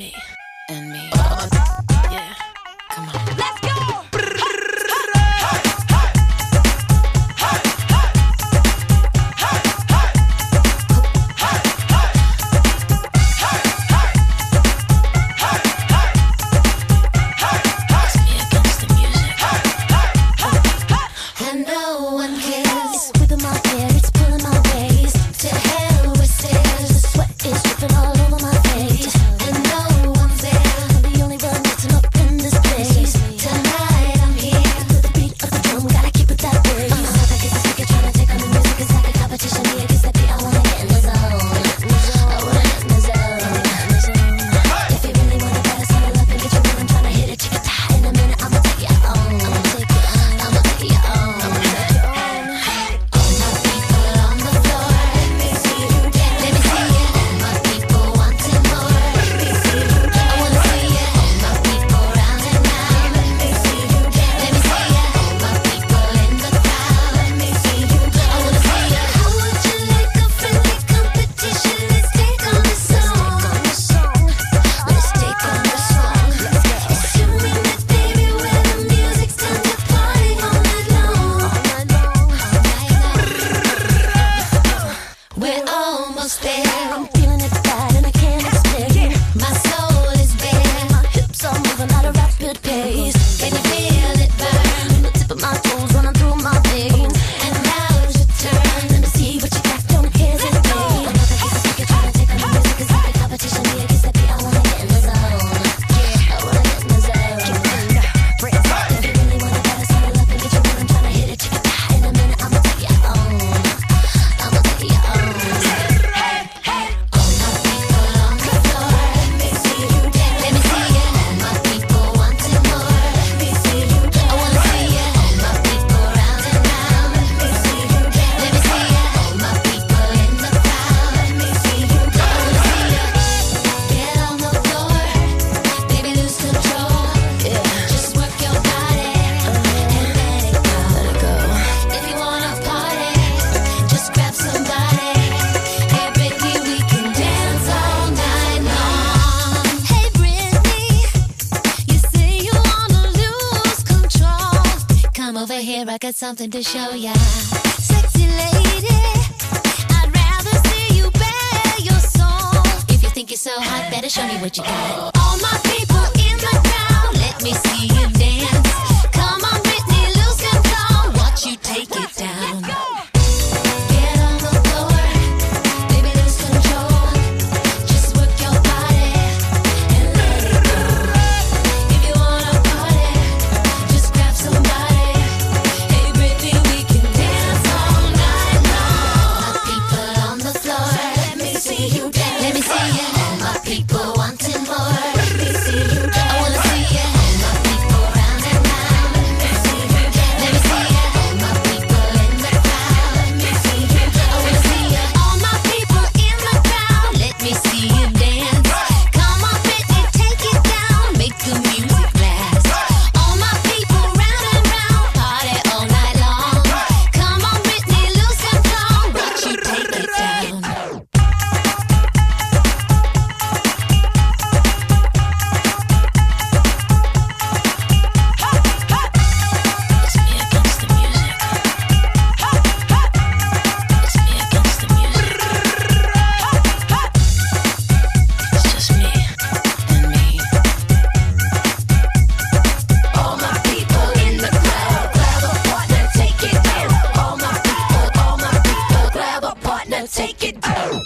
me, and me. Yeah, come on. Let's go! I got something to show ya. Sexy lady, I'd rather see you bare your soul. If you think you're so hot, better show me what you got. All my people in the crowd, let me see you dance.